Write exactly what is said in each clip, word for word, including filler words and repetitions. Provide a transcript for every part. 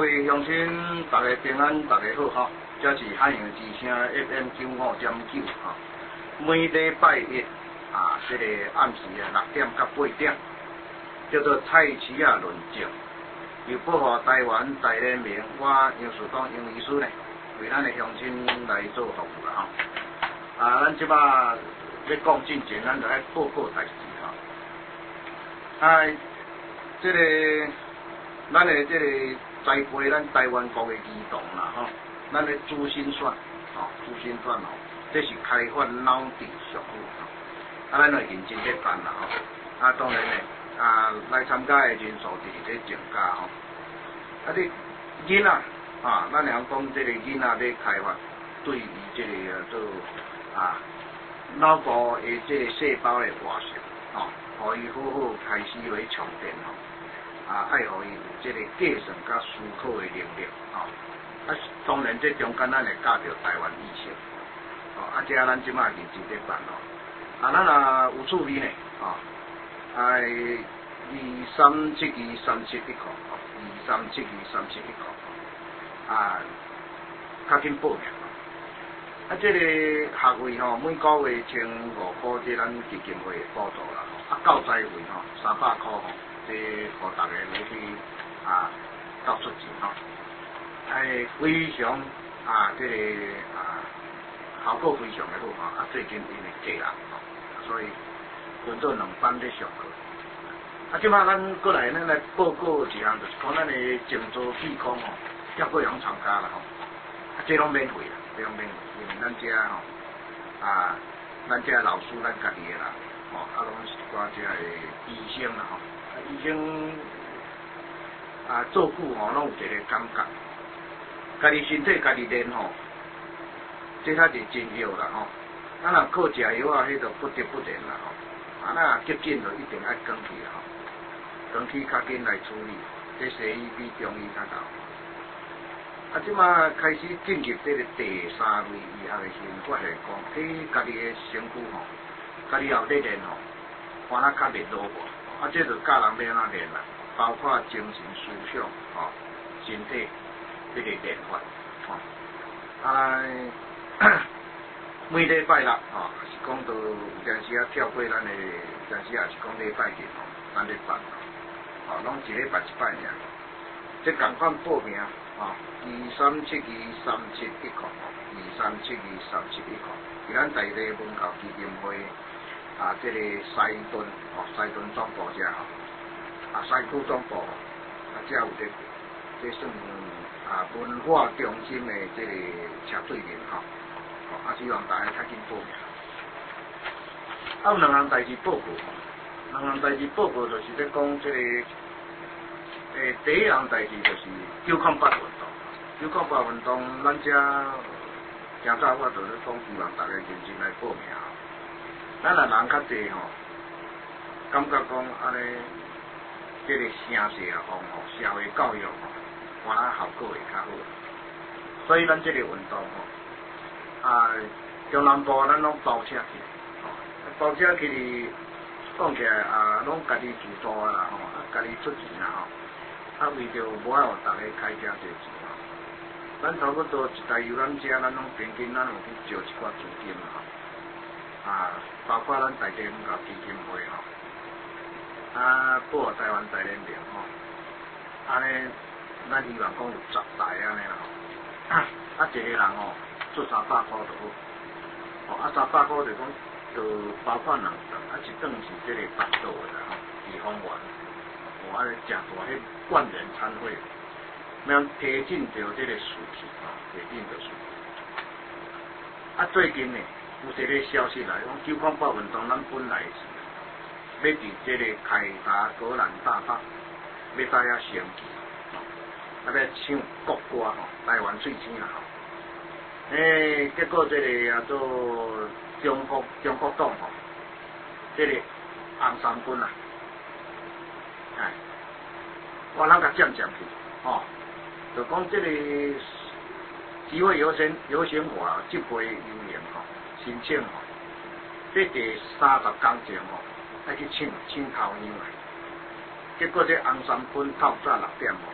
位乡亲，大家平安，大家好哈！这是海洋之声 F M 九五点九哈。每礼拜一啊，这个暗时啊六点到八点，叫做蔡奇亚论证，由保护台湾大联盟，我杨树东杨医师呢，为咱的乡亲来做服务啦哈。啊，咱即摆要讲进前，咱就爱报告代志哈。啊，这个咱的这个。栽培咱台湾国的儿童啦吼，咱的珠心算吼，珠心算吼，这是开发脑智术务吼，啊，咱会认真咧办啦吼，啊，当然咧，啊，来参加的人数直直咧增加吼，啊，你囡仔啊，咱讲讲这个囡仔要开发对于这个做啊脑部的这个细胞的活性吼，可以好好开始来充电吼。啊，爱互伊有即个计算甲思考的能力，吼、哦。啊，当然这中间咱会教着台湾意识，哦，啊，这咱即马认真咧办咯。啊，咱若有趣味呢，吼、哦，啊，二三七二三七一块，二三七二三七一块，啊，较紧报名。啊，这个学费吼，每个月千五块，这咱基金会补助啦，啊，教材费吼三百块吼。这互大家来去啊，交出钱吼，哎，非常啊，这个啊效果非常的好吼，啊，最近因为济人吼，所以分做两班咧上课。啊，即摆咱过来咱来报告一项，就是讲咱的静坐气功吼，要各样参加啦吼，啊，这拢免费啦，这拢免费，因为咱遮吼啊，咱遮老师咱家己的啦，吼，啊，拢是一寡遮的医生啦吼。医生啊，做久吼，拢有一个感觉，家己身体家己练吼，这才是真hiệu啦吼。咱若靠食药啊，迄就不得不然啦吼。啊，咱急诊就一定爱赶去啦吼，赶去较紧来处理。这西医比中医较高。啊，即马开始进入这个第三类医学的时候，发现讲，迄家己的身躯吼，家己后咧练吼，反而较袂落寞。啊，这就教人要安怎练啦，包括精神思想、吼、哦、身体这个练法，吼、哦，啊，每礼拜六，吼、哦，是讲到有阵时啊跳过咱的，有阵时也是讲礼拜日，吼，咱咧办，吼、哦，拢一礼拜一摆尔。这共款报名，吼、哦，二三七二三七一块，二三七二三七一块，是咱在地文教基金会。啊，这个西屯哦，西屯总部遮吼，啊西区总部，啊遮有这这算啊文化中心的这个车对面吼，哦啊希望大家较紧报名。啊有两项代志报告，两项代志报告就是咧讲这个，诶第一项代志就是九空八运动，九空八运动咱遮今早我就咧讲，希望大家认真来报名。咱若人较济吼，感觉讲安尼，这个城市啊，方吼社会教育吼，反而效果会较好。所以咱这个运动吼，啊，中南部咱拢包车去，吼，包车去讲起来啊，拢家己自助啊啦吼，啊家己出钱啦吼，啊为着无爱互大家开遮济钱吼，咱差不多一台游览车，咱拢平均咱有去招一寡资金啦吼。啊，包括咱在地文教基金会吼，啊，保护台湾大联盟吼，安尼，咱希望讲有十台安尼啦吼，啊，一个人吼出三百块就好，哦，啊，三百块就讲就包括两顿，啊，一顿是这个八道的啦吼，地方员，哦，啊，食大迄万人餐会，要提振着这个士气吼，提振着士气。啊，最近呢。有一个消息来讲，九空八运动，咱本来是要伫这个凯达格兰大道要带遐升旗，啊，要唱国歌吼，台湾最青啦吼。诶，结果这个啊做中国中国党吼，这个红三军啊，哎，我人甲占占去，吼，就讲这个集会游行游行话集会游行吼。申请吼，这第三十天前吼，爱去请请头样来。结果这红三军透早六点吼，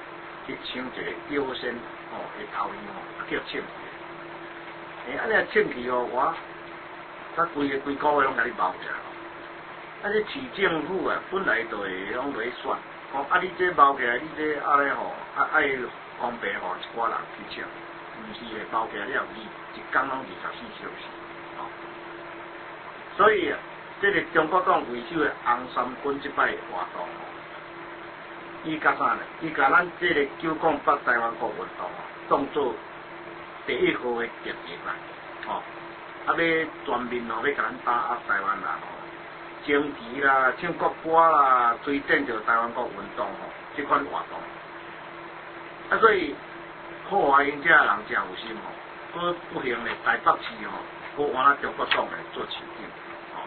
去抢一个优先哦的头样哦，叫抢去。诶，安尼啊抢去哦，我甲规个规个月拢甲你包起来。啊，这市政府啊，本来就会拢落去选，讲啊，你这包起来，你这啊咧吼，啊爱公平吼一寡人去抢，毋是诶，包起来了伊一工拢二十四小时，吼、哦。所以啊，这个中国党为首诶红三军即摆活动吼，伊甲啥呢？伊甲咱这个九讲八台湾国运动哦，当做第一号诶敌人啦，吼、哦，啊要全面吼要甲咱打压台湾人吼。升旗啦、唱国歌啦、推展着台湾国运动吼，即款活动，啊，所以破坏因遮人真有心吼，佫不幸咧，台北市吼，好换咱中国党来做市长，吼、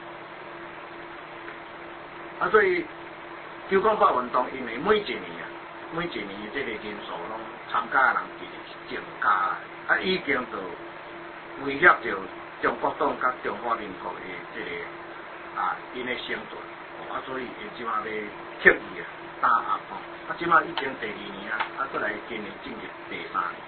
哦，啊，所以九讲八运动，因为每一年啊，每一年即个人数拢参加的人直直增加啦，啊，已经就威胁着中国党甲中华民国的即、这个。啊，因的生存，哦、啊，所以伊即马要刻意啊打压吼，啊，即马已经第二年啊，啊，再来今年进入第三年，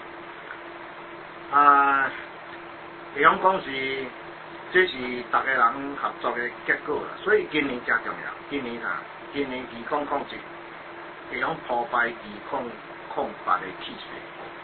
啊，会讲讲是，这是大家人合作的结果啦，所以今年真重要，今年啊，今年二控控制，会讲破坏二控控八的气势，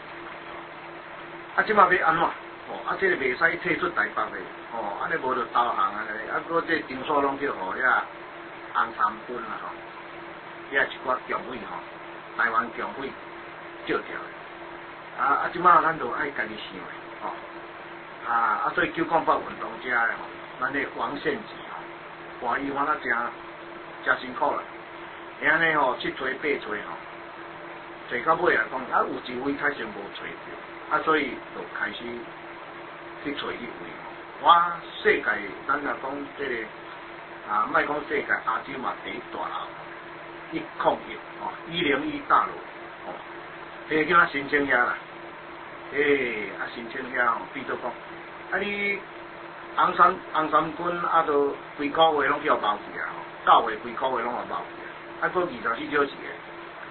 啊，即马要安怎？哦，啊，这个袂使退出台北的，哦，安尼无就投降安尼，啊，搁这场所拢叫互遐红三军啦吼，遐一寡强匪吼，台湾强匪借掉的，啊啊，即马咱就爱家己想的，吼、哦，啊啊，所以九讲八运动遮的吼，咱的王献吉吼，哇，伊玩啊真真辛苦啦，伊安尼吼七锤八锤吼，做到尾来讲，啊有一位开始无找着，啊，所以就开始。去找一位吼，我世界咱若讲即个啊，莫讲世界亚洲嘛第一大楼，一控一吼，一零一大楼吼，迄个叫啊新青遐啦，诶、欸，啊新青遐吼，比如讲，啊你红三红三军啊，都规个月拢叫包起啊吼，九月规个月拢互包起啊，啊搁二十四小时诶，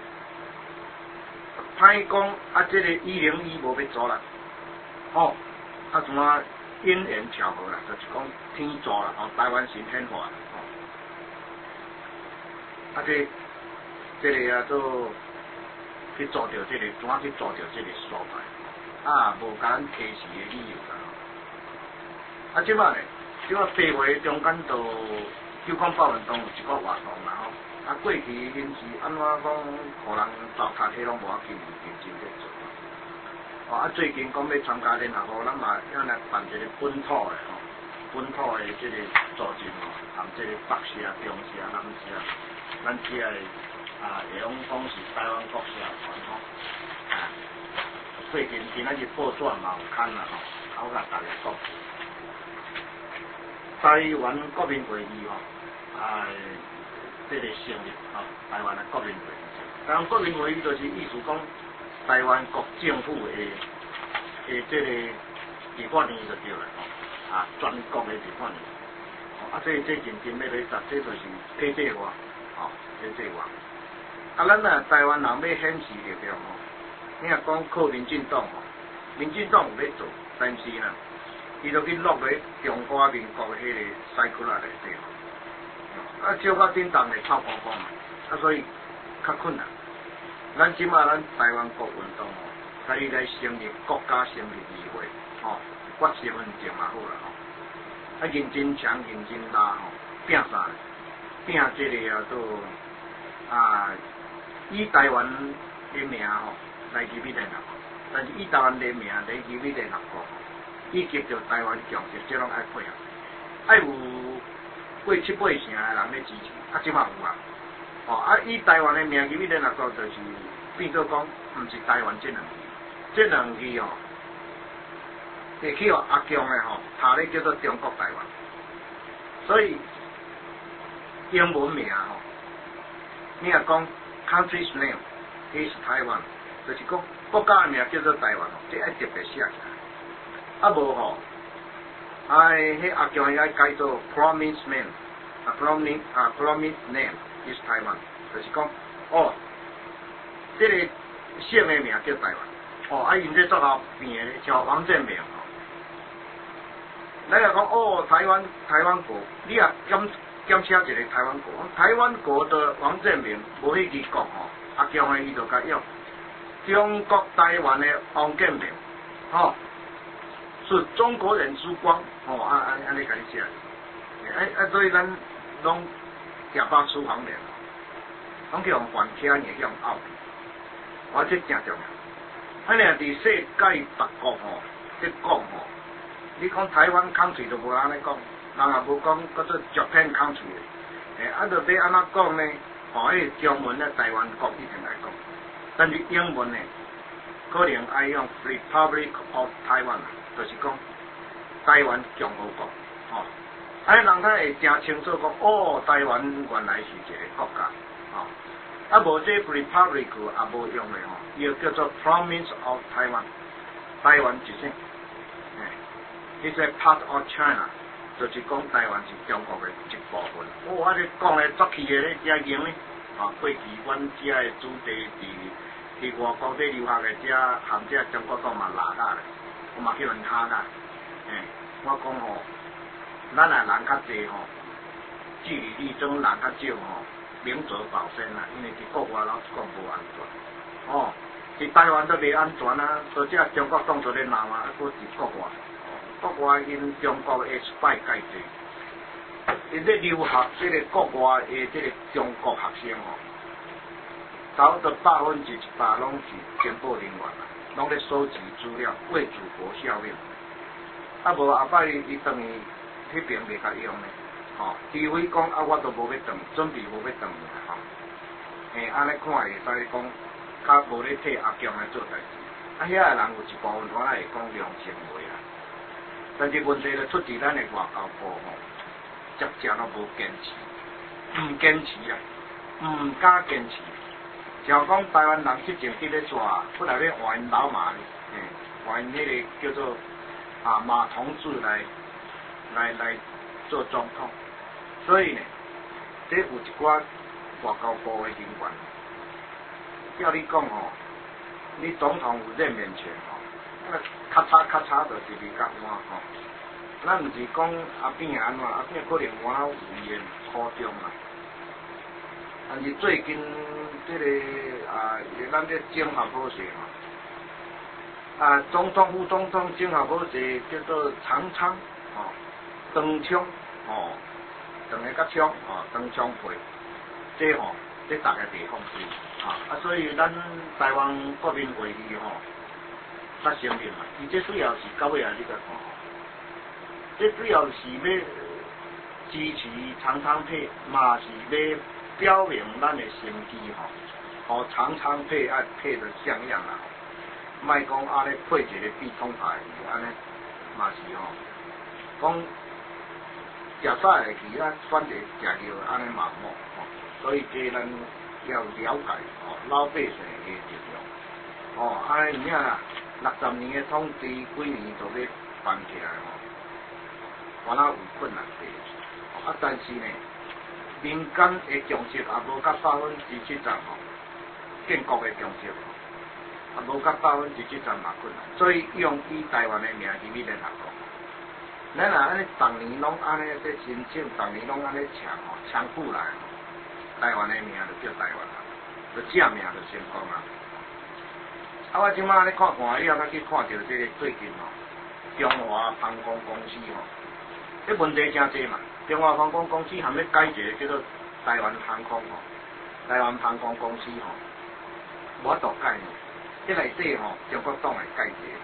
歹讲啊，即、這个一零一无要做啦，吼。啊，怎啊因缘巧合啦，就是讲天助啦，吼、哦，台湾神天化，吼、哦，啊这这个啊都去做着这个，怎啊去做着这个所在，啊无甲咱提示的理由啦，啊即摆咧，即摆八月中间就九讲八运动有一个活动啦，吼、哦，啊过去因是安怎讲，互人糟蹋体拢无要紧，认真在做。哦，啊，最近讲要参加联合国，咱嘛要来办一个本土的吼，本土的即个组织吼，含即个北社、中社、南社，咱遮个啊，会讲讲是台湾国社团吼，啊，最近今仔日报纸嘛有刊啦吼，我甲大家讲，台湾国民会议吼，啊，即、這個成立吼，台湾的國民會議，台灣國民會議就是意思講。台灣國政府的的即個立法院就對啦，啊，全國的立法院，啊，這這認真要來實，這就是體制化，哦，體制化。啊，咱啊台灣人要顯示着着吼，你若講靠民進黨吼，民進黨有咧做，但是呢，伊就去落咧中華民國的迄個西區內底吼，啊，少較叮當的臭光光，啊，所以較困難。咱即馬咱台灣國運動吼，甲伊來成立國家成立議會，吼、哦，決身份證嘛好啦吼，啊認真搶認真拉吼，拼啥？拼即個啊都啊以台灣的名吼來入去聯合國，但是以台灣的名來入去聯合國，以及着台灣強勢，即攏愛配合，愛有過七八成的人咧支持，啊即馬有啊。哦，啊，以台灣的名義去聯合國，就是變做講，毋是台灣這兩字，這兩字吼，會去互阿強的吼，下咧叫做中國台灣，所以英文名吼，你若講 country's name is Taiwan，就是講國家的名叫做台灣吼，這愛特別寫起來，啊無吼，哎，迄阿強伊愛改做 promise name，啊 promise 啊 promise name。is Taiwan，就是講，哦，這個姓的名叫台湾。哦，啊，因这作后变的像王建民哦。咱若讲哦，台湾台湾国，你也检检写一个台湾国，台湾国的王建民无迄支国吼，阿强的伊就甲用中国台湾的王建民，吼、哦，是中国人之光，哦，啊安安尼甲你写，哎啊，所以咱拢假巴书方面，拢叫用反听也用拗，我这正重要。啊，若伫世界别国吼，咧讲吼。你讲台湾 country 就无安尼讲，人也无讲叫做 Japan country 诶，啊，就要安怎讲呢？哦，迄中文咧台湾国一定来讲，但是英文呢，可能爱用 Republic of Taiwan， 就是讲台湾共和国，哦，啊，人才会真清楚讲，哦，台湾原来是一个国家，哦，啊，无这 Republic 也无用的吼，又叫做 Province of Taiwan， 台湾一省。It's a part of China， 就是讲台湾是中国的一部分。哦，啊，你讲的足气的咧，遮型咧，啊，过去阮遮的子弟伫伫外国咧留学的遮，含遮中国党嘛拉下咧，我嘛去问他啦。诶，我讲吼，咱啊人较济吼，距离力争人较少吼，明哲保身啦，因为伫国外老讲无安全。哦，伫台湾都袂安全啊，所以遮中国党做咧闹啊，还佫伫国外。国外因中国的 spy 介济，因咧留学即个国外的即个中国学生吼，差不多百分之一百拢是情报人员啦，拢咧收集资料，为祖国效力。啊无后摆伊等于迄边袂甲用咧，吼，除非讲啊我都无要等，准备无要等啦吼。嘿，安尼看会使讲，较无咧替阿强来做代志。啊，遐个人有一部分可能会讲良心话啦。但是问题就出伫咱的外交部吼，逐渐都无坚持，唔坚持啊，唔敢坚持。像讲台湾人去前去咧抓，本来咧换因老马咧，嘿，换因迄个叫做啊马同志来来来做总统，所以呢，这有一寡外交部的人员，叫你讲吼，你总统有任免权吼。咔嚓咔嚓就直直甲换吼，咱毋是讲阿扁安怎，阿扁可能换有伊的初衷啦。但是最近即、這个啊，咱这整合好势吼，啊，总统副总统整合好势叫做长枪吼，长枪吼，长个甲枪吼，长枪配，这吼，这大家袂放心啊，啊，所以咱台湾国民会议吼。较承认嘛，伊这主要是到尾啊，你甲看吼，这主要是要支持长昌配，嘛是要表明咱的成绩吼，互长昌配爱配得像样啊，莫讲安尼配一个必通牌，安尼嘛是吼，讲食早会去啊，选择食药安尼嘛无吼，所以这咱要了解吼老百姓的力量，哦，安尼唔呀啦。六十年的统治，几年就要办起来吼，完了有困难的。啊，但是呢，民间的重视也无甲百分之七十吼，建国的重视吼，也无甲百分之七十嘛困难。所以用以台湾的名义去联合国，咱若安尼逐年拢安尼在申请，逐年拢安尼抢吼，抢过来，台湾的名就叫台湾啦，就正名就成功啦。啊，我即摆咧看看以后，才去看到这个最近吼，中华航空公司吼，这问题真济嘛。中华航空公司含要改一个叫做台湾航空吼，台湾航空公司吼，无法度改呢。这内底吼，中国党会改一个。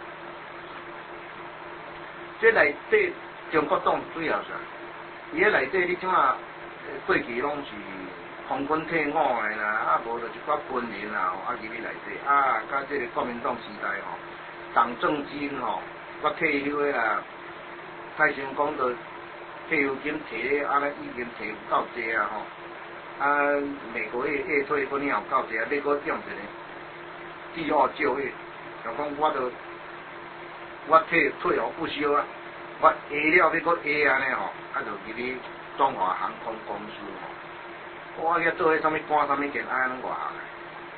这内底中国党主要啥？伊个内底你即马过去拢是。空军退伍的啦，啊无就一寡军人啦，啊入去内底，啊，甲即个国民党时代吼，党政军吼，我退休的啦，太成功就退休金摕咧，安尼已经摕有够济啊吼，啊美国迄个退可能有够济啊，你搁点一个，第二少迄，就讲我就我退退而不休啊，我下了要搁下安尼吼，啊就入去中华航空公司吼。我去做迄啥物官啥物件，安尼外行，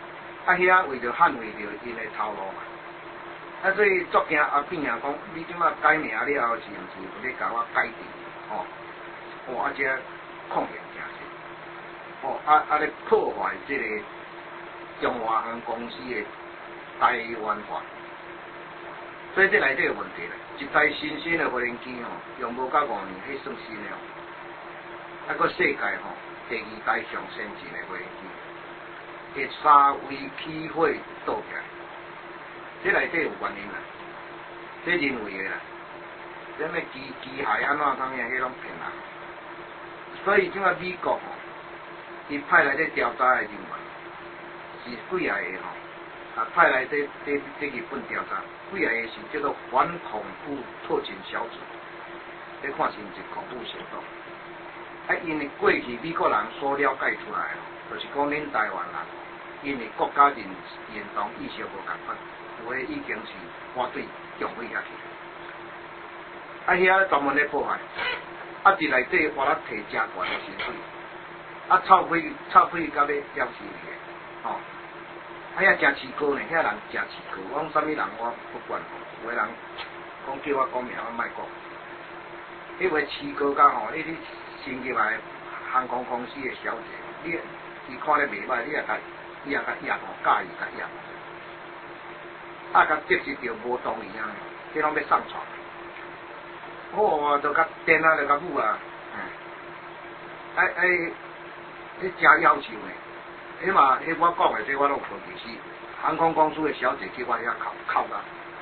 啊遐为着捍卫着因的头路嘛。啊，所以作惊后边啊讲，你即马改名了后，是毋是有咧甲我改定？吼、哦，哦，啊，这抗衡诚济，哦，啊啊咧破坏即个中华航空公司的台湾化，所以这内底有问题咧。一台新鲜的无人机吼，用无到五年，迄算新的哦。啊，搁世界吼、哦、第二台上先进的无人机，会三维起火倒起来。这内底有原因啦，这人为的啦，什么机机械安怎当样，迄拢骗人。所以即个美国吼，伊派来这调查的人员是几啊个吼，啊派来这这这日本调查，几啊个是叫做反恐怖特勤小组，你看是毋是恐怖行动？啊，因为过去美国人所了解出来，就是讲恁台湾人，因为国家认认同意识无共款。有诶已经是我对中卫遐去，啊遐专门咧破坏，啊伫内底我咧摕正悬诶薪水，啊臭屁臭屁到要了死去，吼、哦，啊遐真饲高呢，遐人真饲高，我讲啥物人我不管，有诶人讲叫我讲名我莫讲，迄位饲高甲吼，你你新入来航空公司诶小姐，你伊看咧袂歹，你也甲伊也甲压吼，介意甲压。啊，甲接触着无同意啊，迄拢要上床，哦，就甲电啊，就甲舞啊，嗯，哎哎，迄真要求呢，迄嘛，迄我讲的这我拢无其实，航空公司的小姐叫我遐哭哭啦，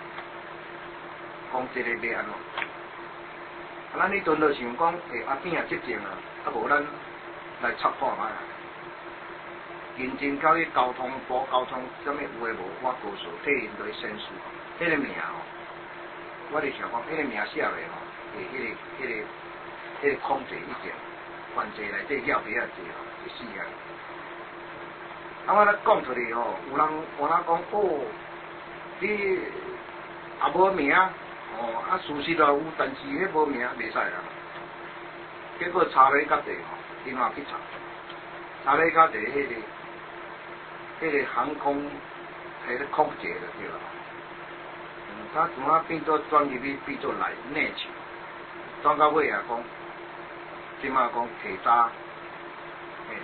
讲这个要安怎？啊，咱迄阵就想讲，诶、欸，阿扁啊执政啊，啊无咱来插破嘛。认真到迄交通部、交通啥物有诶无，我告诉替因做申诉。迄个名吼，我咧想讲，迄个名写诶吼，诶，迄个、迄个、迄个控制已经犯罪内底要不要济吼，就死啊！啊，我咧讲出去吼，有人有人讲哦，你也无名，哦，啊事实也有，但是迄无名袂使啦。结果查咧甲地吼，因嘛去查，查咧甲地迄个。迄个航空，迄个空姐就对啦。嗯，他怎啊变做转入去变做内内情，转到尾啊讲，即马讲提早，嘿，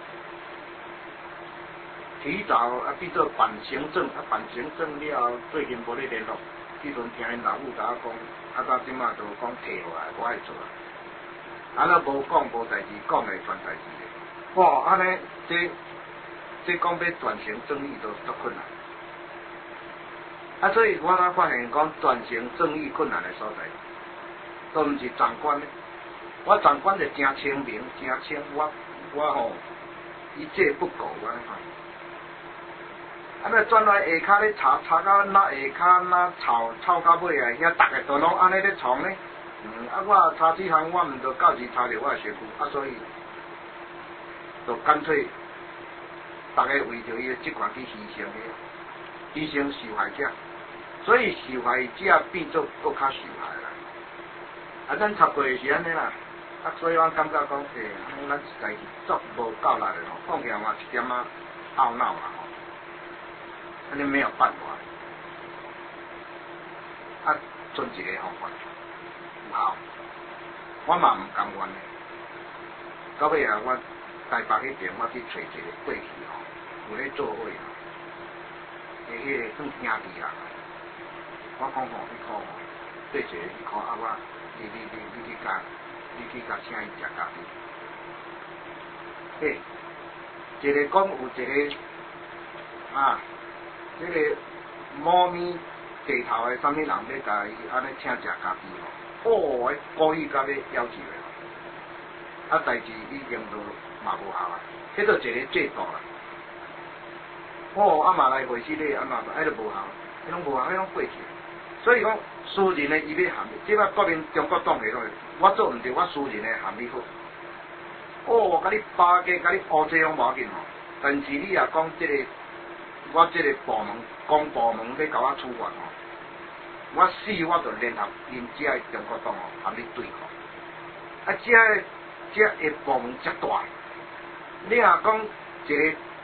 提早啊变做办行政，啊办行政了后，最近无咧联络。迄阵听因老母甲我讲，啊到即马就讲提落来，我爱做啊。啊，咱无讲无代志，讲来传代志。哇，安尼这。这讲要转型正义都足困难，啊，所以我才发现讲转型正义困难的所在，都毋是长官咧。我长官就真清明，真清我我吼一戒不苟安尼看。啊，那转来下骹咧查查到那下骹那吵吵到尾啊，遐逐个都拢安尼咧创咧。嗯，啊，我查这项我毋着到时查着我的身躯，啊，所以就干脆。大家为着伊个职权去牺牲个，牺牲受害者，所以受害者变做搁较受害啦。啊，咱插过是安尼啦，啊，所以我感觉讲，诶、欸，咱实在是足无够力的吼，讲起来嘛一点仔懊恼啦吼，安尼没有办法。啊，剩一个方法，有效，我嘛毋甘愿的。到尾啊，我台北迄边我去找一个过去吼。有咧做伙啦，诶，迄个算兄弟啦。我讲吼，你看吼，对一个你看啊，我你你你你去甲，你去甲请伊食咖啡。诶，一个讲有一个啊，这个猫咪地头诶，啥物人要甲伊安尼请食咖啡吼？哦，故意甲要要求诶，啊，代志已经都嘛无效啊，迄个一个制度啦。哦，啊嘛来回去咧，啊嘛，迄就无效，迄拢无效，迄拢过去。所以讲，私人诶伊要含，即摆国民中国党下落，我做毋对，我私人诶含你好。哦，甲你巴结，甲你乌这拢无要紧吼，但是你若讲即、这个，我即个部门，公部门要甲我处罚吼，我死我就联合因遮诶中国党吼，含你对抗。啊，遮诶遮诶部门遮大，你若讲一个。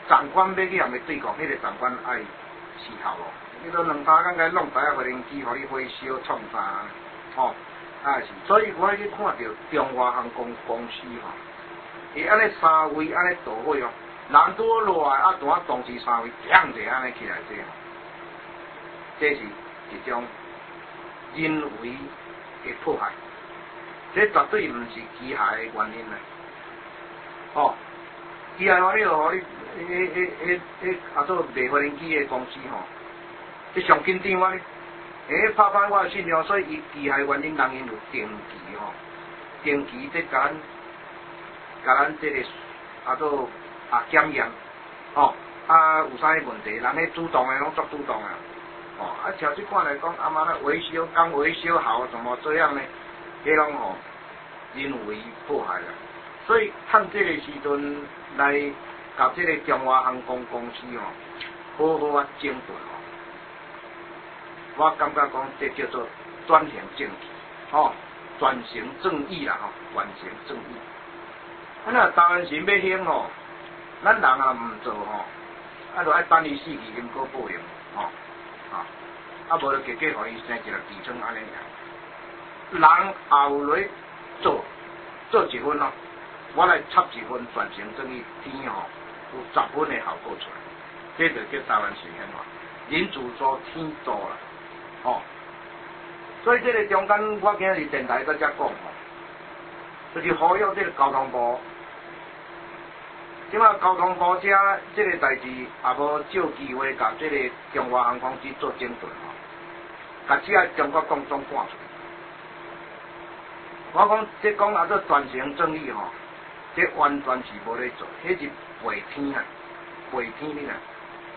长官要去含伊对抗，迄、那个长官爱死头咯。你都两三工甲弄台啊无人机，互你回收创啥？吼、哦，啊是。所以我去看到中华航空公司吼，伊安尼三位安尼倒位哦，人多落来啊，拄啊同时三位砰者安尼起来这，这是一种人为的破坏，这绝对毋是机械的原因啦。哦，机械原因就互你。迄、迄、迄、迄，啊做卖无人机的公司吼，迄上紧张啊咧，诶，拍拍我的信用，所以伊机械原因人因有定期吼，定期即甲咱，甲咱即、这个啊做啊检验，吼、哦，啊有啥物问题，人迄主动的拢作主动啊，哦，啊像即款来讲，啊妈咧维修刚维修好，怎么这样呢？迄拢吼人为破坏啦，所以趁即个时阵来。甲即个中华航空公司吼，好好啊整顿吼，我感觉讲这叫做转型正义，吼，转型正义啦吼，转型正义。啊那台湾人要兴吼，咱人啊毋做吼，啊就爱等伊死去因果报应吼，啊，啊无就结果互伊生一个痔疮安尼尔。人后来做做一分咯，我来插一分转型正义，天吼。有十分的效果出来，这就叫台湾实现化，人自做天做啦，吼、哦。所以这个中间，我今日电台在遮讲吼，就是呼吁这个交通部，即马交通部遮这个代志也无借机会，甲这个中华航空公司做整顿吼，甲这个中国共总赶出去。我讲这讲啊，做转型正义吼，这完全是无咧做，迄是。背天啊，背天你啊！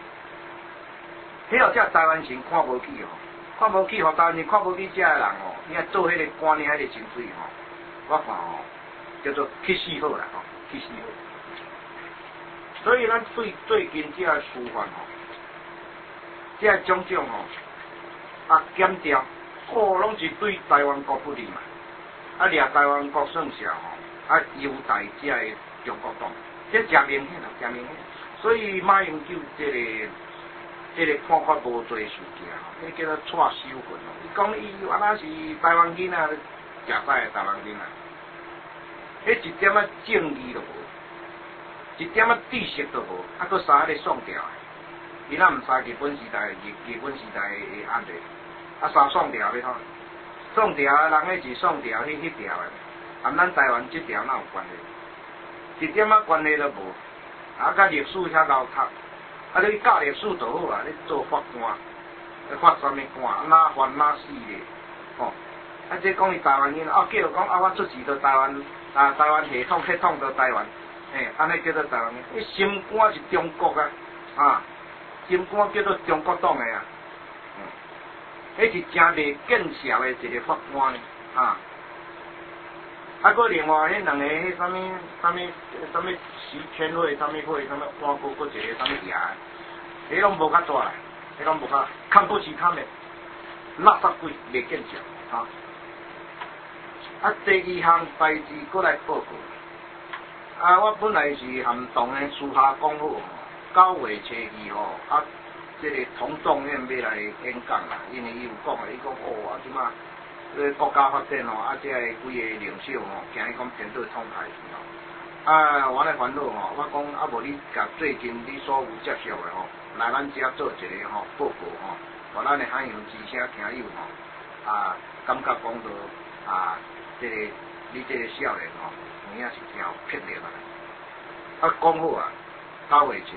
迄后只台湾人看无起吼，看无起，互台湾人看无起，遮个人吼，伊啊做迄个观念，迄个情绪吼，我看吼叫做去死好啦吼，去死好。所以咱对最近遮个司法吼，遮个种种吼啊检调，哦拢是对台湾国不利嘛，啊掠台湾国算啥吼，啊优待遮个中国党。这真明显啦，真明显。所以马英九这个这个看法无做事件，迄叫做错收份咯。伊讲伊安那是台湾囡仔，食屎的台湾囡仔，迄一点仔正义都无，一点仔知识都无，啊，佫三个爽掉的。伊若毋杀日本时代，日日本时代的案例，啊，三爽掉要吼，爽掉的人迄是爽掉迄迄条的，含咱台湾这条哪有关系？一点仔关系都无，啊，甲历史遐高读，啊，你教历史就好啊，你做法官，你法啥物官，哪犯哪死咧，吼、哦，啊，这讲伊台湾人，啊，叫讲啊，我出世到台湾，啊，台湾系统血统到台湾，嘿，安尼叫做台湾人，伊心肝是中国啊，啊，心肝叫做中国党的啊，嗯，迄是真袂见效的一个法官呢，啊。啊，佮另外迄两个迄啥物啥物啥物徐千惠啥物会啥物，我佮佮一个啥物爷，迄拢无较大啦，迄拢无较看不起他们，垃圾鬼袂见效啊！啊，第二项代志佮来报告。啊，我本来是含同的私下讲好，九月初二吼，啊，这个同众院要来演讲啦，因为伊有讲啊，伊讲哦啊，即马。这国家发展吼，啊，这个几个领袖吼，惊伊讲针对通台吼，啊，我来烦恼吼，我讲啊，无你甲最近你所有接受的吼，来咱遮做一个吼报告吼，互咱的海洋之声听友吼，啊，感觉讲到啊，这个你这个少年吼，有影是真有魄力啊，啊，讲好啊，九月初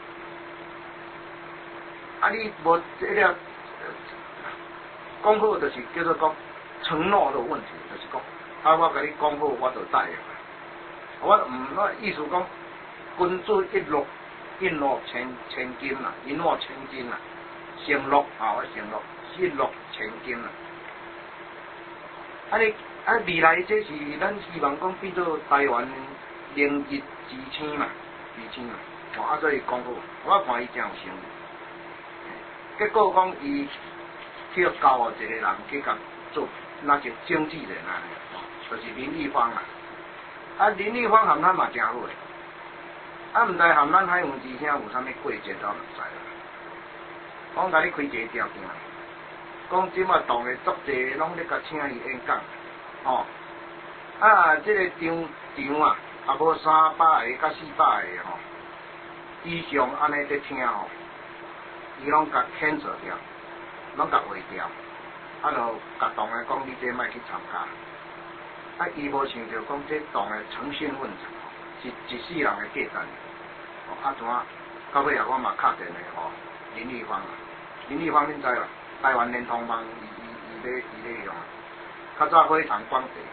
二，啊，你无这个讲好就是叫做讲。承诺的问题就是讲，啊，我甲你讲好，我就答应。我毋那意思讲，君子一诺，一诺千千金啦，一诺千金啦，承诺啊，我承诺一诺千金啦。啊，你啊，未来这是咱希望讲变做台湾明日之星嘛，之星嘛，哦，啊，所以讲好，我看伊真有诚意。结果讲伊去交互一个人去甲做。那就经纪人啊，就是林立芳啊，啊林立芳含咱嘛真好诶， 啊，毋知含咱海洋之声有啥物过节都毋知啦。讲甲你开一个条件，讲即马当个足济拢咧甲请伊演讲，吼、哦。啊，即、这个场场啊，也无三百个甲四百个吼，以上安尼在听吼，伊拢甲牵扯掉，拢甲划掉，啊，就甲当个讲你这莫去参加。啊，伊无想着讲这当个诚信问题，是一世人的价值。哦，啊怎啊？到尾啊，我嘛敲电话吼，林立芳啊，林立芳恁知啦？台湾联通网伊伊伊咧伊咧用，较早火场广地。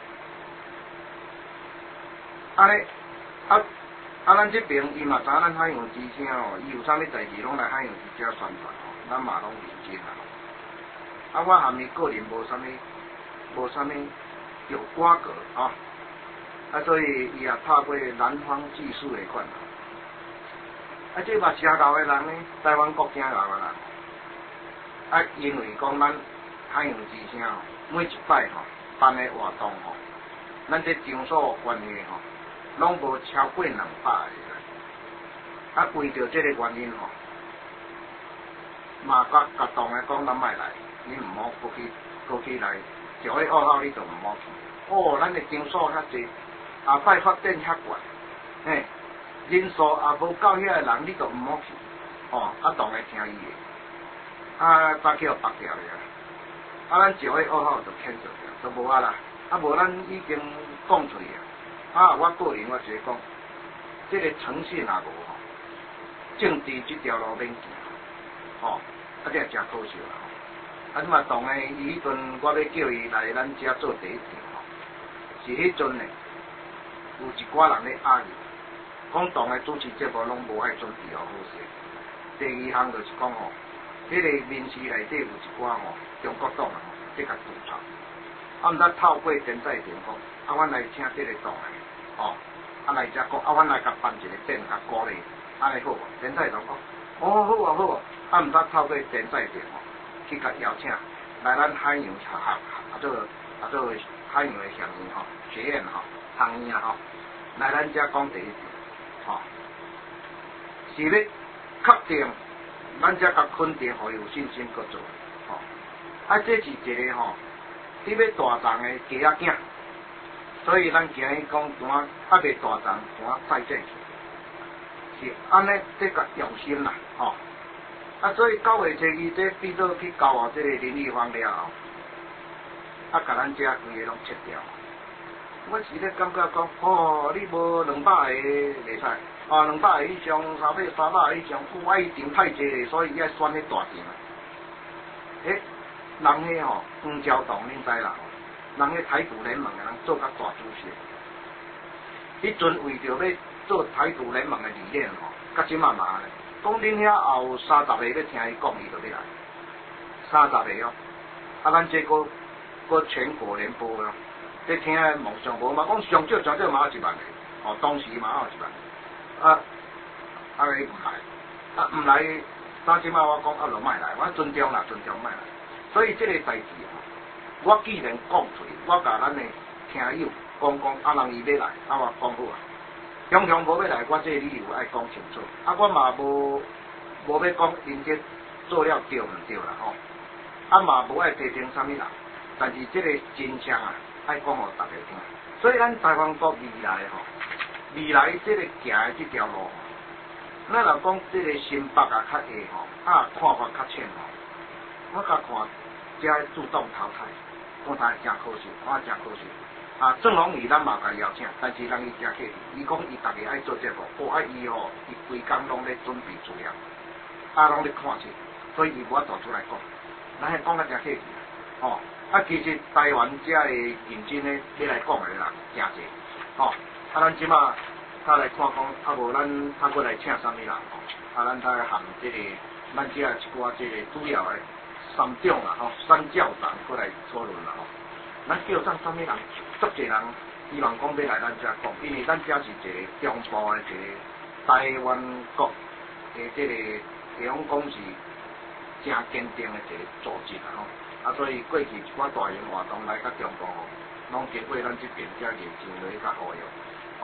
安尼，啊啊，咱这边伊嘛知咱海洋之声哦，伊有啥物代志拢来海洋之声宣传哦，咱嘛拢认真啦。啊，我含伊个人无啥物，无啥物有瓜葛啊，啊，所以伊也拍过南方技术的款。啊，这嘛车头的人呢，台湾国境头的人，啊，因为讲咱海洋之声哦，每一摆吼办的活动吼，咱这场所关系吼。拢无超过两百个，啊，为着这个原因吼，嘛甲甲当个讲咱莫来，你毋好过去过去来，就迄二号你就毋好去。哦，咱的场所遐济，下摆发展遐悬，嘿，人数也无够遐个人，你就毋好去。哦，啊，当个听伊的，啊，早叫拔掉了，啊，咱就迄二号就牵做掉，就无啊啦，啊，无咱已经讲出去啊。啊，我个人我就是讲，这个诚信也无吼，政治这条路免行，吼、哦，啊，这真可惜啦吼。啊，即嘛当个伊迄阵我要叫伊来咱遮做第一场吼，是迄阵呢，有一寡人咧压伊，讲当个主持节目拢无爱准备好好势。第二项就是讲吼，迄、这个面试内底有一寡吼中国党啊，即甲督察，啊，毋知透过电视电讲，啊，阮来请这个党的。哦，啊来遮讲，啊，阮来甲办一个展，甲鼓励，安尼好无？电视台讲，哦好啊好啊，啊毋则透过电视台吼，去甲邀请来咱海洋学校，啊做啊做海洋的学院吼，学院吼，行院吼，来咱遮讲第一场，吼，是要确定咱遮甲肯定，互有信心去做，吼，啊这是一个吼，你要大张的家仔囝。所以咱今日讲怎啊，还未大张怎啊再正去，是安尼这个用心啦，吼、哦。啊，所以九月初二这变做去交互这个林立芳了后，啊，甲咱遮规个拢切掉。我是咧感觉讲，哦，你无两百个袂使，啊，两百个以上，三百三百个以上，有啊，伊场太济咧，所以伊爱选迄大场。诶，人迄吼黄椒洞恁知啦？人迄台独联盟的人做甲大主席，迄阵为着要做台独联盟的理念吼，甲即嘛嘛咧，讲恁遐也有三十个要听伊讲，伊就要来，三十个哦，啊，咱这个个全国联播哦，这听的梦上无嘛，讲上少上少嘛有一万个，哦，当时嘛有一万，啊，啊伊毋来，啊毋来，当即嘛我讲啊，就莫来，我尊重啦，尊重莫来，所以这个代志吼。我既然讲出去，我甲咱的听友讲讲，啊人伊要来，啊我讲好啊。常常无要来，我这个理由爱讲清楚。啊，我嘛无无要讲因这做了对毋对啦吼。啊嘛无爱批评啥物人，但是这个真相啊，爱讲互大家听。所以咱台湾国未来吼，未来这个行的这条路，咱若讲这个新北啊较下吼，啊看法较浅吼，我甲看遮自动淘汰。我睇真可惜，我真可惜。啊，郑龙仪咱嘛甲邀请，但是人伊真客气，伊讲伊逐个爱做节目，哦啊伊吼，伊规工拢咧准备资料，啊拢咧看册，所以伊无法度出来讲。咱系讲甲真客气，吼、哦，啊其实台湾遮个认真咧要来讲的人真济，吼、哦，啊咱即马他来看讲，啊无咱他过来请啥物人，吼、啊咱他含即、这个，咱遮一寡即个主要的。三长啦，吼，三教长过来讨论啦，吼。咱叫上啥物人，足侪人希望讲要来咱遮讲，因为咱遮是一个中部的一个台湾国的这个，会讲讲是真坚定的一个组织啦，吼。啊，所以过去一寡大型活动来到中部吼，拢经过咱这边遮认真来甲呼吁，吼。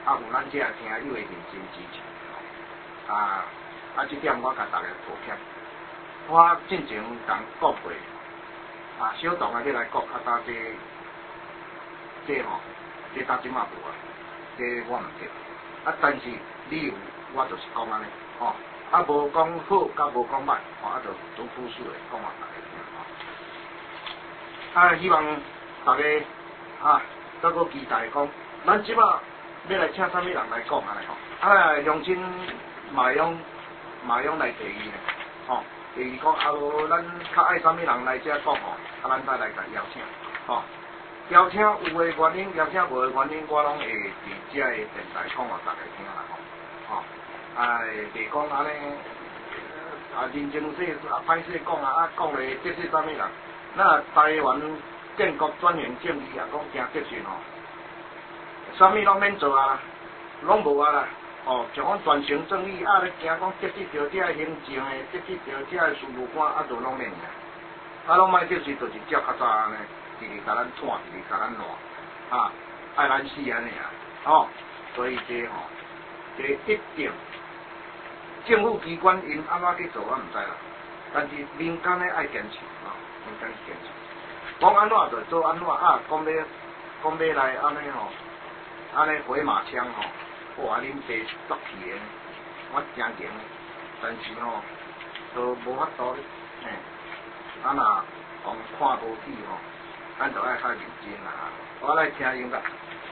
啊有咱这听友的认真支持，啊啊这点我甲大家抱歉，我进前同讲过，啊小唐啊要来讲，啊但这这吼，这搭即马无啊，这我毋对，啊但是理由我就是讲安尼，吼，啊无讲好，甲无讲歹，吼啊就都朴素的讲互大家听，吼，啊希望大家啊，再搁期待讲，咱即马要来请啥物人来讲安尼吼，啊乡亲嘛会用嘛会用来提议的，吼，提议讲啊无咱较爱啥物人来遮讲吼，啊咱再来甲邀请，吼。邀请有的原因，邀请无的原因，我拢会伫遮个电台讲互大家听啦吼，吼，啊，袂讲安尼，啊认真说啊歹势讲啊，啊讲咧得罪啥物人？那台湾建国转型正义啊，讲惊得罪吼，啥物拢免做啊，拢无啊啦，哦，像讲转型正义啊，咧惊讲得罪着遮行政的，得罪着遮事务官，啊，就拢免啦，啊，拢莫得罪，就是照较早安尼。直直甲咱拖，直直甲咱烂，啊，爱咱死安尼啊，吼，所以这吼，这一定政府机关因安怎去做我毋知啦，但是民间咧爱坚持，吼，民间坚持，讲安怎就做安怎啊，讲要讲要来安尼吼，安尼回马枪吼，哇，恁地足气的，我真强，但是吼，都无法度咧，嘿，啊若讲看无起吼。咱就爱较认真啦，我来听音乐。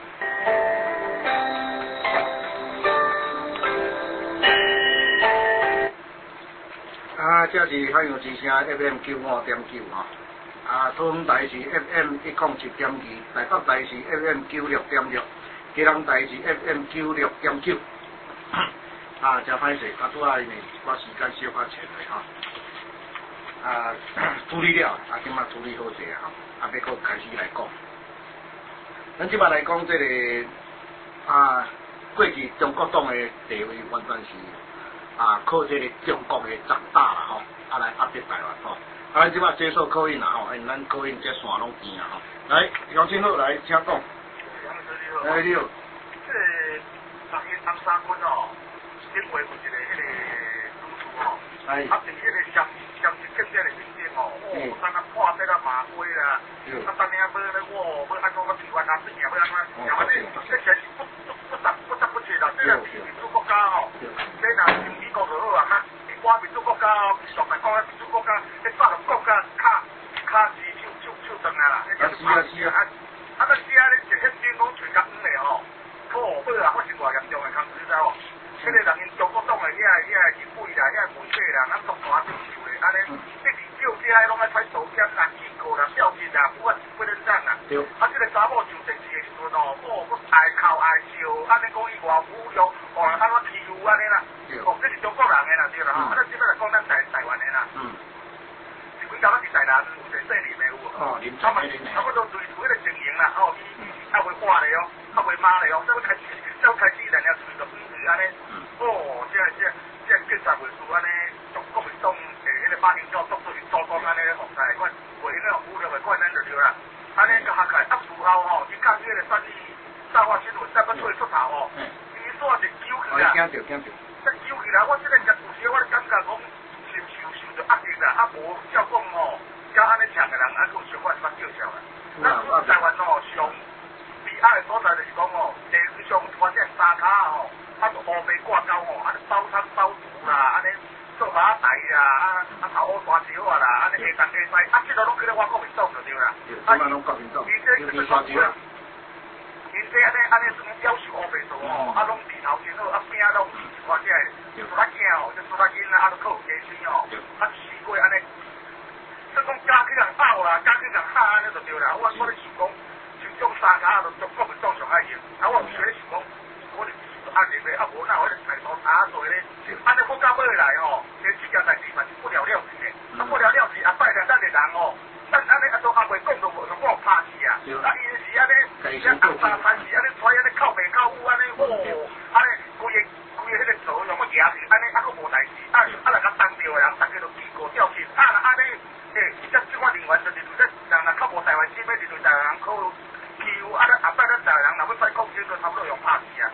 啊，这是海洋之声 F M 九五点九吼，啊，桃园台是 F M 一零七点二，台北台是 F M 九六点六，基隆台是 F M 九六点九。啊，真歹势，啊，拄仔因为我时间小较长嘞吼。啊，处理了，啊，即马处理好势啊，啊，要搁开始来讲。咱即马来讲这个啊，过去中国党的地位完全是啊，靠这个中国的长大啦吼，啊来压迫台湾吼。啊，咱即马接受口音啦吼，因咱口音这线拢甜啊吼。来，杨清好来，请讲。哎，你好。 这昨日三三军哦，顶回有一个迄个主厨哦，啊，伫迄个上。像是建设的面顶哦，哦，当啊破这个马龟啦，啊，当年要咧我要安怎个台湾啊，事情要安怎，然后咧，这些是不不不得不得不接啦，这个是民主国家哦，这若是美国就好啊，哈，我民主国家哦，上来讲咧民主国家，迄发达国家卡卡是手手手长啊啦， 啊是啊是啊， 啊，咱遮咧一迄边讲全甲黄的吼，好，好啊，我是偌严重的空知道哦，迄个人因中国党的遐遐议会啦，遐媒体啦，咱国大领袖。安尼，这二九这些拢爱派手枪啦、气球啦、吊针啦，不管不能战啦。对。啊，这个查某上电视的时阵哦，哦，佮爱哭爱笑，安尼讲伊偌侮辱，哦，安怎欺负安尼啦。对。哦，这是中国人的啦，对啦。啊，咱即摆来讲咱台台湾的啦。嗯。是几家咱是台南有一个姓林的有无？哦，林差不多，差不多对付迄个情形啦，哦，伊伊较袂话咧哦，较袂骂咧哦，再开始，再开始人家随着风雨安尼。嗯。哦，这这这警察袂输安尼，从国民党。马英九做出去做讲安尼咧，红台款袂迄个侮辱的款咱就对啦。安尼个下起来，啊事后吼，伊讲迄个选举三话新闻再要出出头吼，伊煞是揪起来， 惊着惊着， 再揪起来，我即个人有时我感觉讲受受受着压力啦，啊无照讲吼，甲安尼强的人啊，佫有小可较少少啦。咱台湾吼上厉害的所在就是讲吼，地方上发展三卡吼，啊就乌白挂钩吼，啊包汤包肚啦，安尼。做马仔啦，啊啊头好大条啊啦，安尼下东下西，啊这个拢叫做我国民党就对啦。啊， 拢国民党。 伊这这个大条，因这安尼安尼算夭寿乌白做哦，啊拢地头真好，啊边拢看起来苏拉囝哦，这苏拉囡仔啊都靠加薪哦，啊试过安尼，即讲加去人拗啦，加去人喊安尼就对啦。我我咧想讲，像种三卡就中国民党上爱用，啊我学咧想讲，我哋。啊，入去啊，无那我咧抬头查做咧，安尼国家尾来吼，这几件代志嘛是不了了之的，啊不了了之，啊拜了咱的人吼，咱安尼啊都还袂讲到无，就我拍死啊，啊伊是安尼，伊啊阿爸拍死安尼拽安尼靠北靠乌安尼，哦，安尼规个规个迄个座用要夹去，安尼啊佫无代志，啊啊来甲当着的人，大家都记过吊起，啊安尼，诶，这即款人员就是对咱人若较无台湾心，要是对台湾人靠欺负，啊咱后摆咱台湾人若要再抗争，就差不多用拍死啊。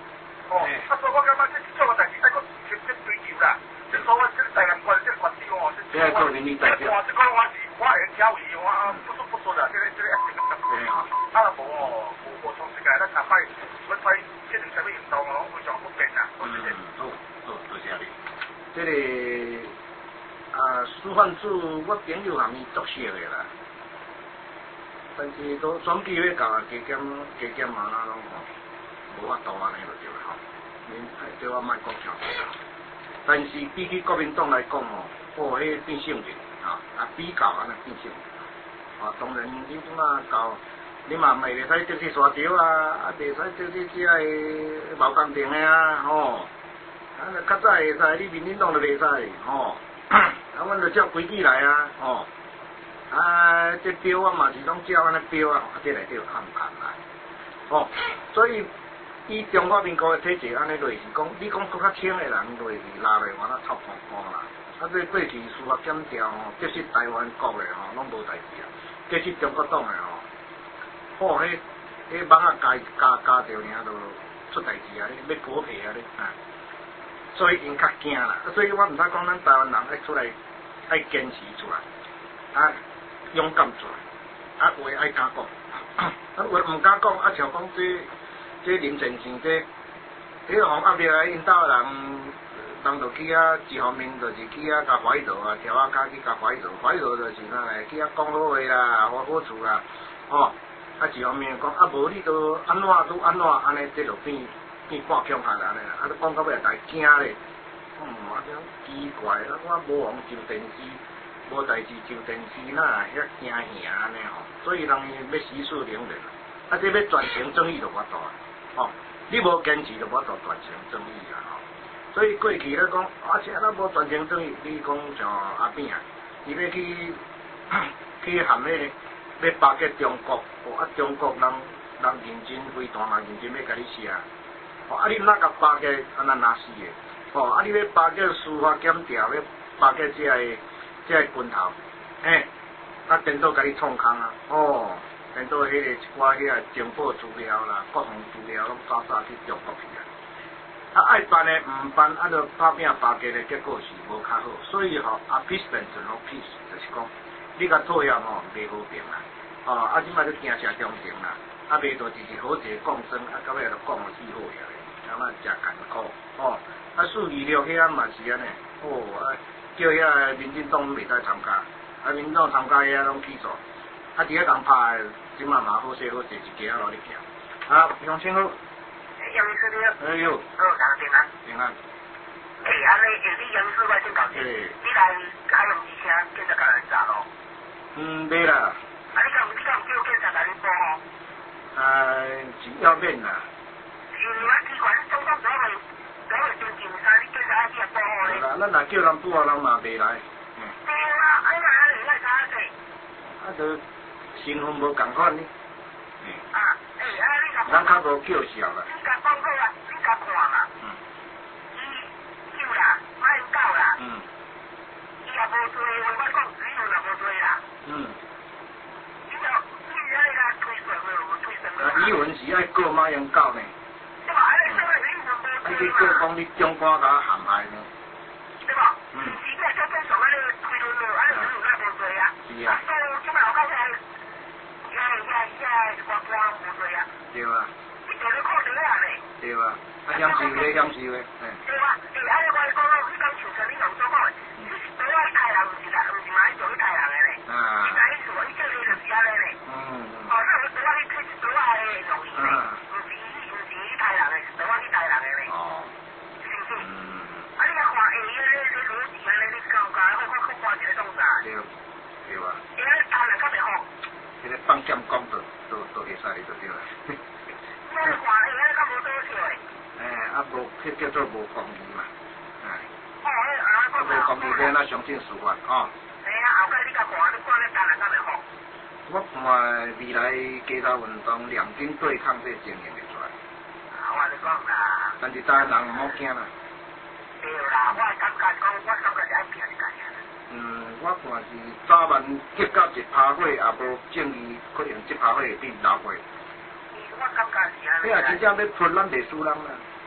哦，啊，所以我感觉这这种代志爱搁去去追求啦。这所谓这台南县这县长哦，这这我这个我是我会挑伊，我不说不说的，这个这个一定个。 对啊。 啊，无哦，无无从这个咱下摆要摆这种什么运动哦，非常不便啊。 嗯，好，好，多谢你。这个啊，师范组我朋友下面作写的啦。但是都选举要搞加减加减嘛啦拢吼，无法度安尼就对啦吼。恁对我莫讲强啦。但是比起国民党来讲吼，哦，迄变性质啊，啊比较安尼变性质。啊，当然你即马搞，你嘛袂袂使得去沙条啊，啊袂使得去遮个毛工程的啊，吼。啊，较早会使，你民进党就袂使，吼。啊，阮就照规矩来啊，吼。啊，这标啊嘛是拢照安尼标啊，啊这内底有看看啦，哦，所以以中华民国的体制安尼就是讲，你讲搁较轻的人就是拉来往啊臭看看啦，啊这过去司法检调吼，即使台湾国的吼拢无代志啊，即使中国党的吼，哦，迄迄网啊加加加着尔都出代志啊，要破皮啊咧，啊，所以因较惊啦，所以我毋通讲咱台湾人爱出来爱坚持出来，啊。勇敢做，啊话爱敢讲，啊话毋敢讲，啊像讲这这林正盛这，迄行压力来因兜人，人就去啊，一方面就是去啊，甲怀柔啊，调啊家去甲怀柔，怀柔就是啥嘞，去啊讲好话啦，好好处啦，吼，啊一方面讲啊无你都安怎都安怎，安尼这就变变半强下来咧，啊都讲到尾大惊咧，嗯，啊这奇怪，啊我无往上电视。无代志上电视呐，遐惊吓安尼吼，所以人要息事宁人，啊，这要传承正义就无度啊，吼，你无坚持就无度传承正义啊，吼，所以过去咧讲，啊，且咱无传承正义，你讲像阿扁啊，伊要去去含迄个要巴结中国，哦，啊，中国人人认真飞弹嘛，认真要甲你写，哦，啊，你哪甲巴结，啊，咱哪死的，哦，啊，你要巴结司法检调，要巴结这个。即个军头，嘿，啊，颠倒甲你创空啊，哦，颠倒迄个一寡迄个情报资料啦、国防资料拢早早去中国去啊，啊爱办的毋办，啊，就拍拼巴结的结果是无较好，所以吼，啊 peace 就好 peace，就是讲你甲妥协吼袂和平啦，哦，啊，即摆就惊社中情啦，啊，袂着就是好一个抗争，啊，到尾就讲了起好呀咧，咁啊真艰苦，哦，啊，四二六迄暗嘛是安尼，哦，啊。叫遐民进党袂使参加，啊民进党参加遐拢起诉，啊伫遐共拍，即马嘛好势好势一家落去行。啊，乡亲好。 哎，杨医师你好。 哎呦。 好，大家平安。 平安。 哎，安尼，哎，你杨医师我先搞清。你来开用之前，检察官来查咯。 嗯，对啦。 啊，你敢你敢叫检察来你报吼？ 啊，是要免啦。 是啊，奇怪，你总统怎会怎会登记啥？你检察去报吼咧？ 咱若叫人报，人嘛袂来。 嗯。对啊，啊你哪里来查者？ 啊，就身份无共款呢。 啊，哎，啊你甲。 咱较无叫嚣啦。 你甲讲好啊，你甲看嘛。嗯。伊救啦，卖有够啦。嗯。伊也无做话，我讲理由也无做啦。嗯。你就你爱来推算无？无推算无？啊， 李文是爱告马英九呢。 对吧？安尼说理由无做嘛。 啊，你叫讲你中官甲陷害呢？ 对吧？嗯。是个做正常安尼推论无？安尼理由也无做啊。是啊。所以即摆我讲起。遐遐遐官官无做啊。 对啊。 你坐咧看地啊咧？ 对啊，啊险死咧，险死咧，嘿。 对啊，诶，安尼我讲咯，你讲像像你讲所讲诶，你是倒来杀人，毋是啦，毋是嘛去做去杀人诶咧。啊。你知意思无？伊叫你就是安尼咧。嗯嗯。哦，你倒来去去倒来诶容易咧，毋是伊毋是伊杀人诶，是倒来去杀人诶咧。哦。是毋是？嗯。啊，你来看诶，迄个迄个字安尼，你讲讲，我我看看一个创啥？对。对啊。诶，安尼杀人较袂好。 迄个放剑讲都都都会使就对啦。 你看诶，安尼较无多少诶。 诶，啊无，迄叫做无公义嘛，哎。 哦，迄啊， 无公义变那相信司法，吼。 哎呀，后摆你甲看，你看咧杀人较袂好。 我看未来街头运动两军对抗这经验会出来。 啊，我就讲啦。 但是大人唔好惊啦。 对啦，我感觉讲，我感觉是爱拼一家尔。 嗯，我看是早晚结到一趴火，也无正义，可能这趴火会变老火。 我感觉是安尼。 你若真正要喷，咱袂输人啦。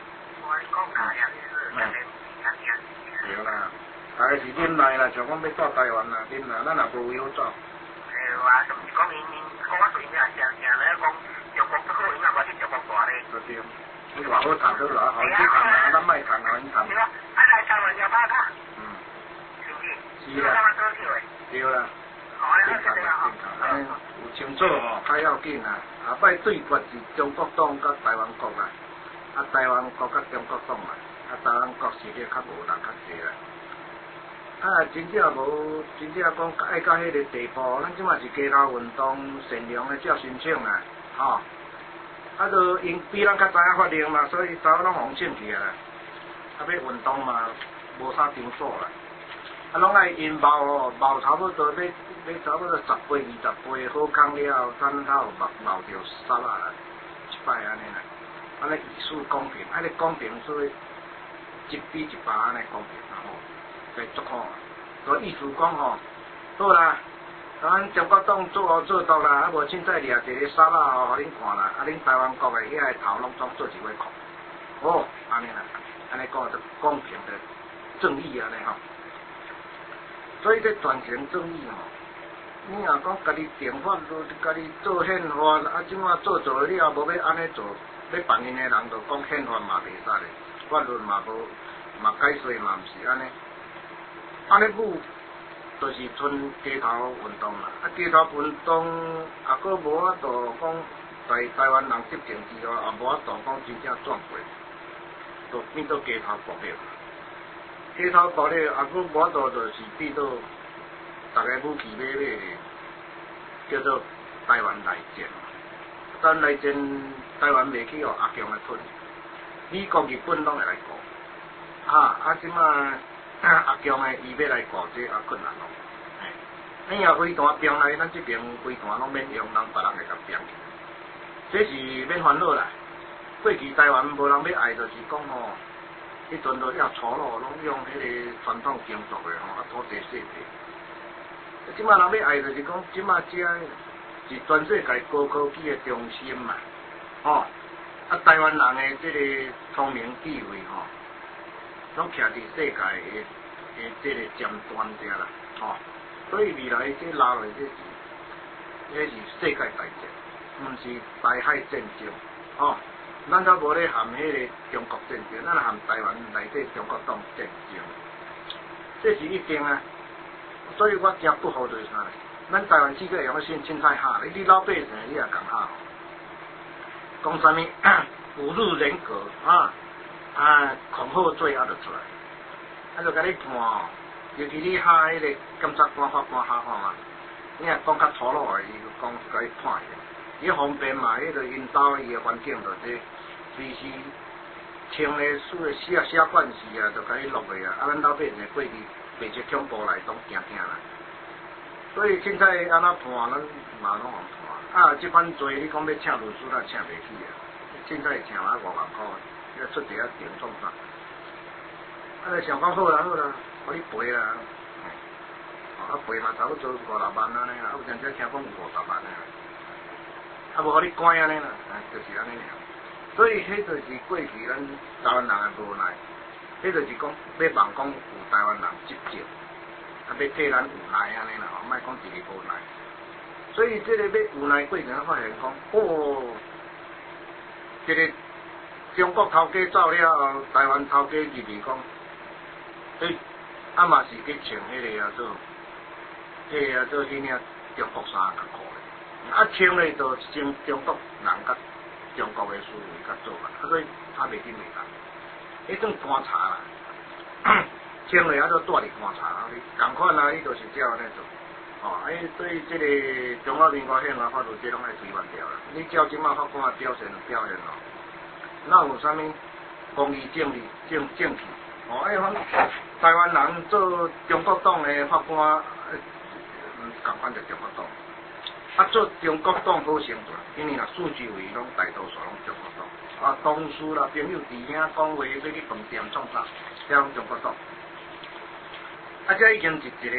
对啦，大概是忍耐啦，像讲要到台湾啦，忍耐，咱也无位好走。 诶，我就是讲因因讲我对面成成咧讲中国不好，因为我去中国大咧。 对对，你话好谈好啦，好你谈啊，咱莫谈啊，你谈。 对啊，啊来台湾要拍卡。 嗯。 是不是？ 是啦。对啦。 好，你好，你好。 嗯，有清楚吼，较要紧啊。下摆对决是中国党甲台湾国啦，啊台湾国甲中国党啦，啊台湾国是咧较无人较济啦。啊，真正无，真正讲爱到迄个地步，咱即马是街头运动，善良的照申请啦，吼。啊，就因比咱较知影法令嘛，所以早拢互请去啊。啊，要运动嘛，无啥场所啦。啊，拢爱因猫哦，猫差不多要要差不多十倍、二十倍好康了，咱才有毛毛着杀啊，一摆安尼啦。安尼艺术公平，安尼公平所以一比一百安尼公平啦吼。来足好，所以意思讲吼，好啦，咱中国党做好做到啦，啊无凊彩掠一个沙拉吼，互恁看啦，啊恁台湾国的遐个头拢总做一尾裤，哦，安尼啦，安尼讲就公平的正义安尼吼，所以这传承正义吼，你若讲家己定法律，家己做宪法，啊即马做做了，无要安尼做，要办因的人就讲宪法嘛袂使咧，法律嘛无嘛解释嘛毋是安尼。安尼舞就是剩街头运动啦，啊街头运动也阁无法度讲在台湾人执政之后，也无法度讲真正转过，就变做街头暴力。街头暴力也阁无法度就是变做大家武器买买的，叫做台湾内战。但内战台湾袂去互阿强来吞，美国、日本拢会来顾，啊啊即马。阿强诶，伊要来搞这也困难咯。哎，你若飞弹标来，咱这边飞弹拢免用，人别人会甲标去。这是免烦恼啦。过去台湾无人要爱，就是讲吼，迄阵都要粗鲁，拢用迄个传统建筑诶吼，啊土地设计。即马人要爱，就是讲即马这是全世界高科技诶中心嘛，吼。啊，台湾人诶这个聪明智慧吼。拢徛伫世界诶诶，即个尖端者啦，吼、哦，所以未来这拉落这是，这是世界大战，毋是大海战争，吼、哦，咱则无咧含迄个中国战争，咱含台湾内底中国党战争，这是一定啊。所以我真不好就是啥咧，咱台湾四个用先凊彩下，你老百姓你也共下，讲啥物侮辱人格啊？啊，恐吓罪啊就出来，啊就甲你判哦，尤其你下迄个检察官、法官下看嘛，你若讲较粗鲁诶，伊就讲甲你判伊，伊方便嘛，迄个因兜伊诶环境就是随时清咧输诶写写惯势啊，就甲你录诶啊，啊咱老百姓过去白色恐怖来拢惊惊啦，所以凊彩安怎判，咱嘛拢互判，啊即款罪你讲要请律师，咱请袂起啊，凊彩请啊五万箍。要出一下顶撞上，啊！想讲好啦好啦，互你赔啦，啊赔嘛差不多五六万安尼啦，啊有阵时听讲有五十万啊，啊无互你关安尼啦，啊就是安尼尔。所以迄就是过去咱台湾人诶无奈，迄就是讲要望讲有台湾人执政，啊要替咱有奈安尼啦，吼，莫讲自己无奈。所以这个要有奈过程发现讲，哦，这个。中国头家走了后，台湾头家入去讲，诶，啊嘛是去穿迄个啊做，迄个啊做迄领中国衫较酷咧，啊穿咧就穿中国人甲中国诶思维较做嘛，啊所以啊袂紧袂当，迄种观察啦，穿咧啊做带伫观察啊，你共款啊，你就是照安尼做，哦，哎对即个中华民国宪法法律这拢爱推翻掉啦，你照即马法官表现表现咯。那有啥物公义正义正正气？哦，哎，反台湾人做中国党的法官，嗯，共款就中国党。啊，做中国党好生存，因为若数据为拢大多数拢中国党。啊，同事啦、朋友弟兄讲话要去饭店创啥，这拢中国党。啊，这已经是一个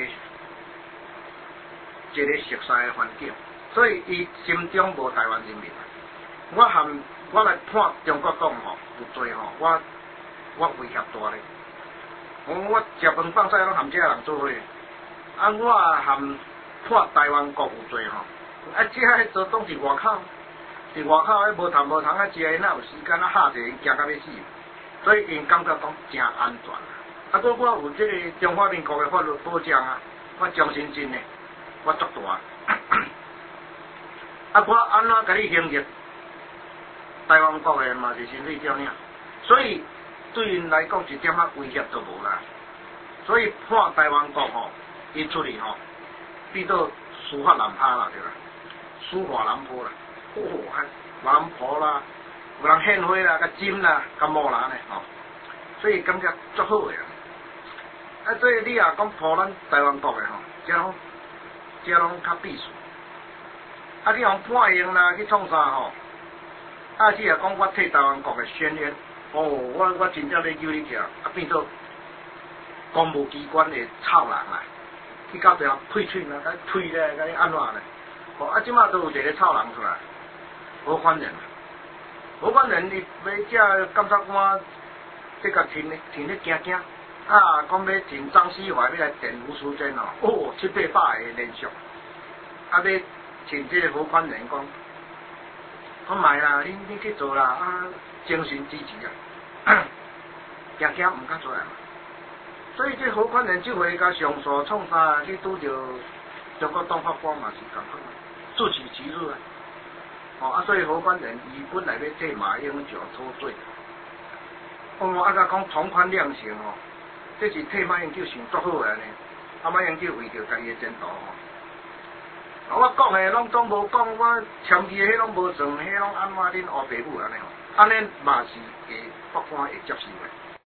一个熟悉的环境，所以伊心中无台湾人民。我含我来判中国党吼有罪吼，我我威胁大咧。我我食饭放菜拢含这人做伙，啊我含判台湾国有罪吼，啊这迄做当是外口，是外口迄无谈无通啊，食因哪有时间啊吓者因惊到要死，所以因感觉讲真安全。啊，我我有这个中华民国的法律保障啊，我终身真的，我足大。啊，我安怎甲你行入台湾国的嘛是薪水少领，所以对因来讲一点仔威胁都无啦。所以判台湾国吼，伊出去吼，变做司法南趴啦，对啦，司法南坡啦，哦，还南坡啦，有人献花啦，甲金啦，甲木兰嘞吼，所以感觉足好诶。啊，所以你也讲破咱台湾国的吼，这拢这拢较必须。啊，你用判刑啦去创啥吼？啊，只也讲我替台湾国的宣言，哦，我我真正咧救你起来，啊变做公务机关的臭人啊，去到最后配喙啦，甲推咧，甲你安怎咧？哦，啊，即马都有一个臭人出来，无反人，无反人，你要这检察官这个停咧停咧惊惊。啊，讲要请张思怀要来电吴淑珍哦，哦，七八百个连续，啊，要请这个何宽仁讲，讲卖啦，你你去做啦，啊，精神支持啊，惊惊唔敢出来嘛。所以这何宽仁这回甲上诉创啥，去拄着中国党法官嘛是共款，自取其辱啊。哦，啊，所以何宽仁伊本来要替马英九脱罪，哦，啊，甲讲从宽量刑哦。这是替马英九想足好个呢，啊马英九为着家己个前途吼，啊我讲的拢总无讲，我签字的迄拢无算，迄拢安怎恁乌爸母安尼吼，安尼嘛是会法官会接受的。